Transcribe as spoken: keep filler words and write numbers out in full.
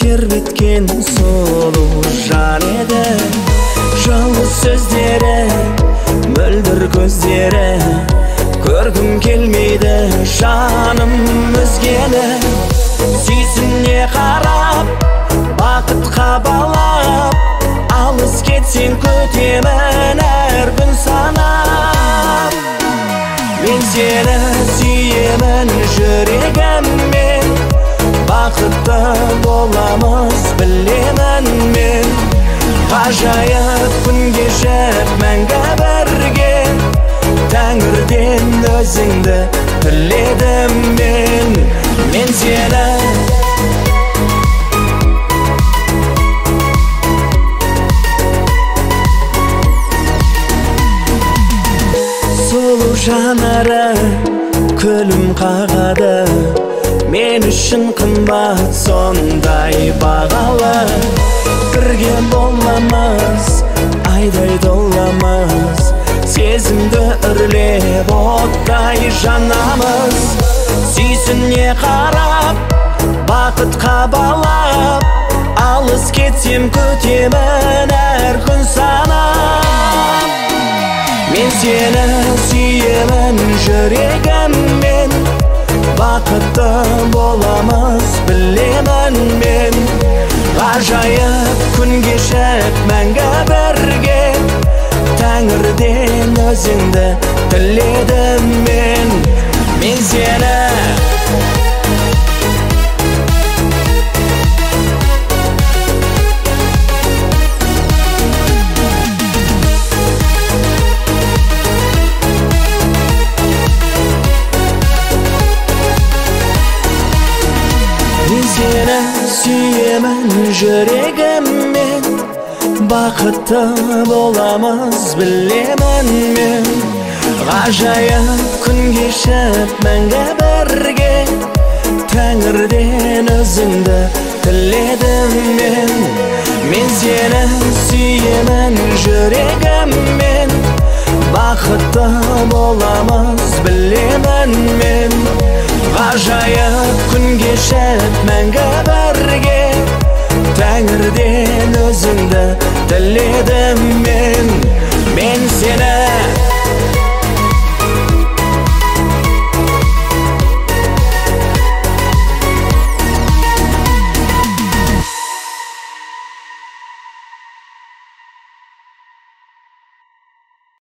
тербеткен сұлу жан еді. Жалғыз сөздері, мөлдір көздері, көргім келмейді жаным өзгені. Сүйсіне қарап, бақытқа балап, алыс кетсең көтемін әр күн санап. Мен сені сүйемін жүрегіммен, бақытты боламыз білемін мен. Ғажайып күн кешіп мәңгі бірге, Тәңірден өзіңді тіледім мен. Мен сені сұлу жанары күлім қағады, мен үшін қымбат сондай бағалы. Бірге боламыз, айдай толамыз, сезімді үрлеп оттай жанамыз. Сүйсіне қарап, бақытқа балап, алыс кетсем көтемін әр күн санап. Мен сені сүйемін жүрегіммен, бақытты боламыз білемін мен. Ғажайып күн кешіп мәңгі бірге, Тәңірден өзіңді тіледім мен. Мен сені Мен сені сүйемін жүрегіммен, бақытты боламыз білемін мен. Ғажайып күн кешіп мәңгі бірге, Тәңірден өзіңді тіледім мен. Мен сені сүйемін жүрегіммен, бақытты боламыз білемін мен. Ғажайып күн кешіп мәңгі бірге, Тәңірден өзіңді тіледім мен. Мен сені